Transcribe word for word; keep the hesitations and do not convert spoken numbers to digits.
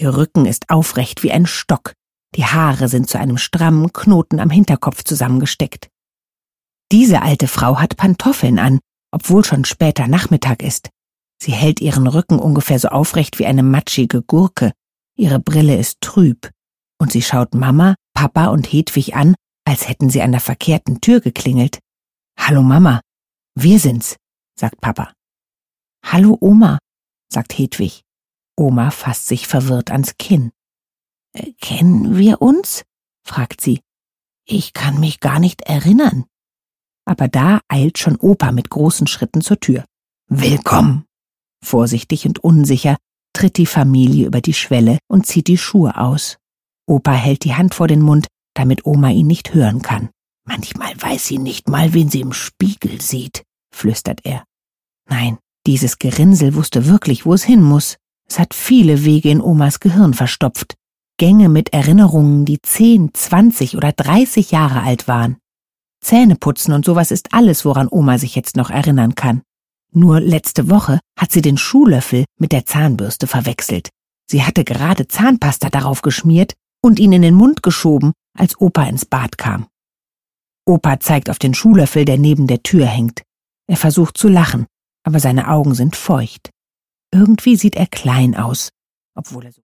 Ihr Rücken ist aufrecht wie ein Stock, die Haare sind zu einem strammen Knoten am Hinterkopf zusammengesteckt. Diese alte Frau hat Pantoffeln an, obwohl schon später Nachmittag ist. Sie hält ihren Rücken ungefähr so aufrecht wie eine matschige Gurke. Ihre Brille ist trüb und sie schaut Mama, Papa und Hedwig an, als hätten sie an der verkehrten Tür geklingelt. »Hallo Mama, wir sind's«, sagt Papa. »Hallo Oma«, sagt Hedwig. Oma fasst sich verwirrt ans Kinn. Äh, »Kennen wir uns?«, fragt sie. »Ich kann mich gar nicht erinnern.« Aber da eilt schon Opa mit großen Schritten zur Tür. »Willkommen!« Vorsichtig und unsicher tritt die Familie über die Schwelle und zieht die Schuhe aus. Opa hält die Hand vor den Mund, damit Oma ihn nicht hören kann. »Manchmal weiß sie nicht mal, wen sie im Spiegel sieht«, flüstert er. Nein, dieses Gerinnsel wusste wirklich, wo es hin muss. Es hat viele Wege in Omas Gehirn verstopft. Gänge mit Erinnerungen, die zehn, zwanzig oder dreißig Jahre alt waren. Zähneputzen und sowas ist alles, woran Oma sich jetzt noch erinnern kann. Nur letzte Woche hat sie den Schuhlöffel mit der Zahnbürste verwechselt. Sie hatte gerade Zahnpasta darauf geschmiert und ihn in den Mund geschoben, als Opa ins Bad kam. Opa zeigt auf den Schuhlöffel, der neben der Tür hängt. Er versucht zu lachen, aber seine Augen sind feucht. Irgendwie sieht er klein aus, obwohl er so